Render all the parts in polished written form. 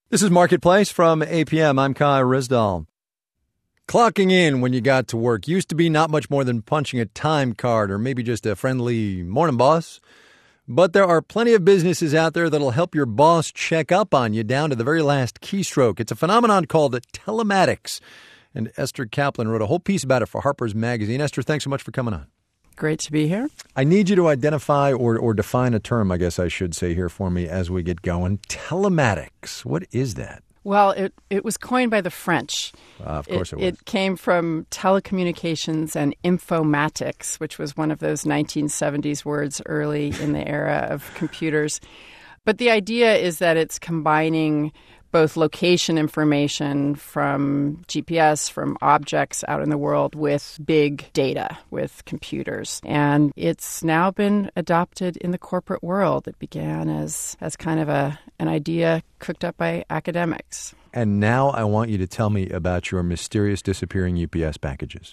This is Marketplace from APM. I'm Kai Ryssdal. Clocking in when you got to work used to be not much more than punching a time card or maybe just a friendly morning boss. But there are plenty of businesses out there that'll help your boss check up on you down to the very last keystroke. It's a phenomenon called telematics. And Esther Kaplan wrote a whole piece about it for Harper's Magazine. Esther, thanks so much for coming on. Great to be here. I need you to identify or define a term, I guess I should say here for me as we get going. Telematics. What is that? Well, it was coined by the French. Of course it was. It came from telecommunications and informatics, which was one of those 1970s words early in the era of computers. But the idea is that it's combining both location information from GPS, from objects out in the world, with big data, with computers. And it's now been adopted in the corporate world. It began as kind of an idea cooked up by academics. And now I want you to tell me about your mysterious disappearing UPS packages.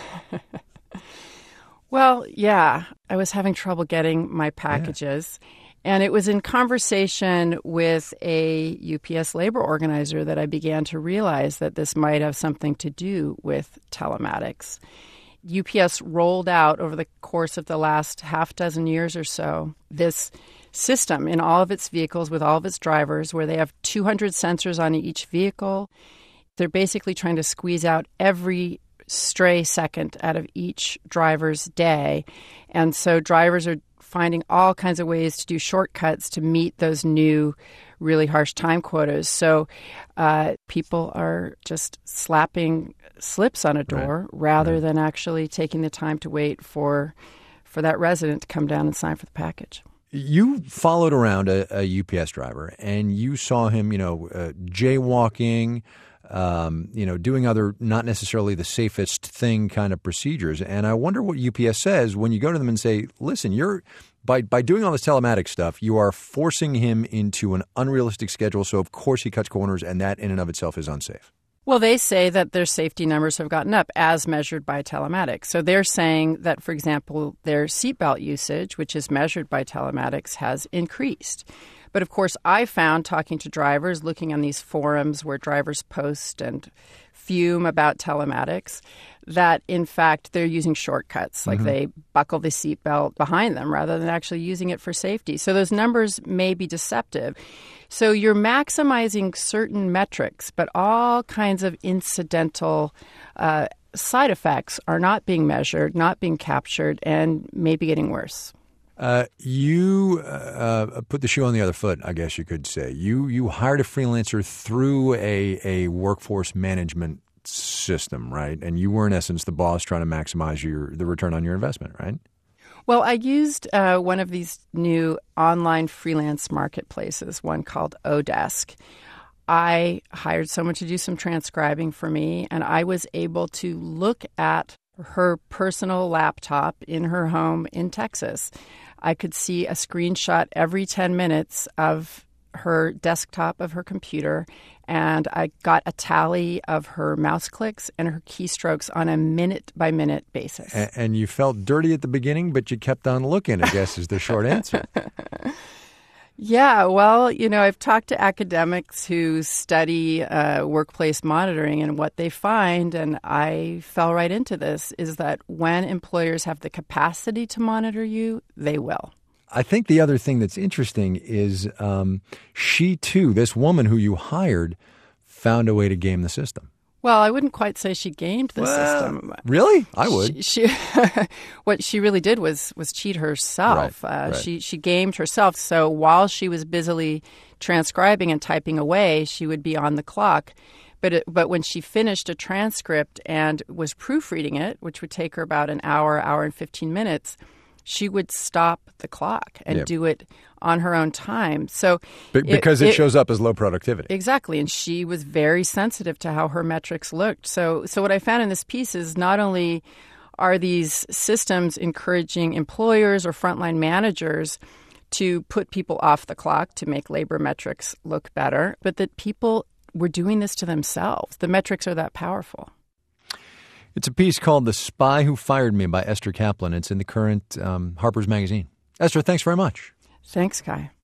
Well, yeah, I was having trouble getting my packages. Yeah. And it was in conversation with a UPS labor organizer that I began to realize that this might have something to do with telematics. UPS rolled out over the course of the last half dozen years or so this system in all of its vehicles with all of its drivers where they have 200 sensors on each vehicle. They're basically trying to squeeze out every stray second out of each driver's day. And so drivers are finding all kinds of ways to do shortcuts to meet those new, really harsh time quotas. So people are just slapping slips on a door rather than actually taking the time to wait for that resident to come down and sign for the package. You followed around a UPS driver, and you saw him, jaywalking, doing other not necessarily the safest thing kind of procedures. And I wonder what UPS says when you go to them and say, listen, by doing all this telematic stuff, you are forcing him into an unrealistic schedule. So, of course, he cuts corners, and that in and of itself is unsafe. Well, they say that their safety numbers have gotten up as measured by telematics. So they're saying that, for example, their seatbelt usage, which is measured by telematics, has increased. But of course, I found talking to drivers, looking on these forums where drivers post and fume about telematics, that in fact they're using shortcuts, like they buckle the seatbelt behind them rather than actually using it for safety. So those numbers may be deceptive. So you're maximizing certain metrics, but all kinds of incidental side effects are not being measured, not being captured, and maybe getting worse. You put the shoe on the other foot, I guess you could say. You hired a freelancer through a workforce management system, right? And you were, in essence, the boss trying to maximize the return on your investment, right? Well, I used one of these new online freelance marketplaces, one called Odesk. I hired someone to do some transcribing for me, and I was able to look at her personal laptop in her home in Texas. I could see a screenshot every 10 minutes of her desktop of her computer, and I got a tally of her mouse clicks and her keystrokes on a minute-by-minute basis. And you felt dirty at the beginning, but you kept on looking, I guess, is the short answer. Yeah, well, I've talked to academics who study workplace monitoring, and what they find, and I fell right into this, is that when employers have the capacity to monitor you, they will. I think the other thing that's interesting is she, too, this woman who you hired, found a way to game the system. Well, I wouldn't quite say she gamed the system. Really? I would. She what she really did was cheat herself. Right. She gamed herself. So while she was busily transcribing and typing away, she would be on the clock. But when she finished a transcript and was proofreading it, which would take her about an hour and 15 minutes, she would stop the clock and do it on her own time. So because it shows up as low productivity. Exactly. And she was very sensitive to how her metrics looked. So what I found in this piece is not only are these systems encouraging employers or frontline managers to put people off the clock to make labor metrics look better, but that people were doing this to themselves. The metrics are that powerful. It's a piece called The Spy Who Fired Me by Esther Kaplan. It's in the current Harper's Magazine. Esther, thanks very much. Thanks, Kai.